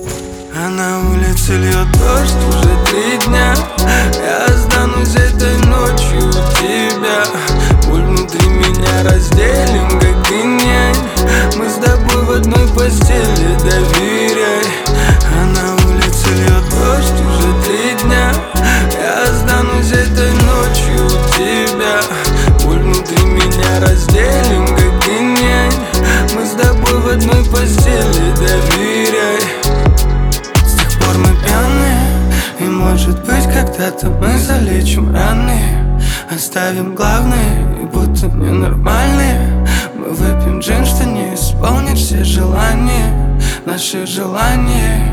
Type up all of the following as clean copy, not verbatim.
А на улице льет дождь уже 3 дня. Я останусь этой ночью у тебя. Боль внутри меня разделим, как инь-янь. Мы с тобой в одной постели, доверяй. А на улице льет дождь уже 3 дня. Я останусь этой ночью у тебя. Боль внутри меня разделим, как инь-янь. Мы с тобой в одной постели, доверяй. Мы пьяные, и может быть когда-то мы залечим раны. Оставим главное, и будто ненормальные. Мы выпьем джин, что не исполнит все желания. Наши желания.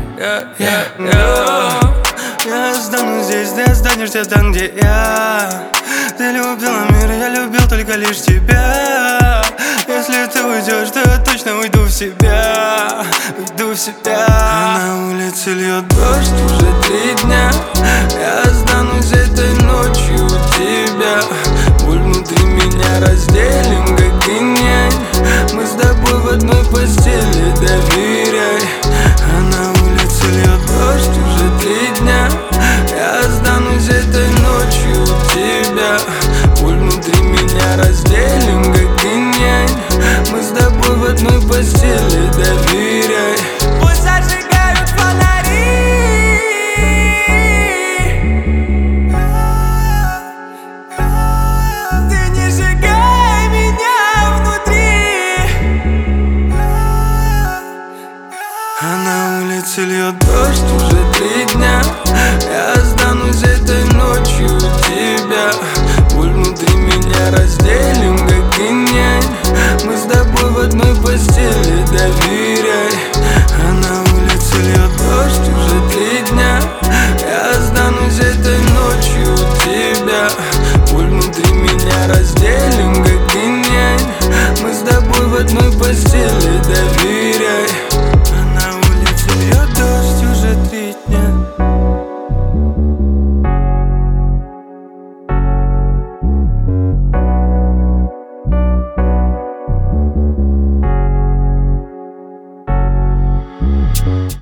Я останусь здесь, ты останешься там, где я. Ты любила мир, я любил только лишь тебя. Если ты уйдешь, то я точно уйду в себя. Уйду в себя. А на улице льет дождь уже 3 дня. Я останусь этой ночью у тебя. Боль внутри меня разделим, как инь-янь. Мы с тобой в одной постели, доверяй. А на улице льет дождь уже 3 дня. Я останусь этой ночью у тебя. Боль внутри меня разделим, как инь-янь. Мы с тобой в одной постели, доверяй. Пусть зажигают фонари. Ты не сжигай меня внутри. А на улице льет дождь уже 3 дня. Я останусь этой ночью у тебя. Боль внутри меня разделим, как инь-янь. Мы с тобой в одной постели, доверяй.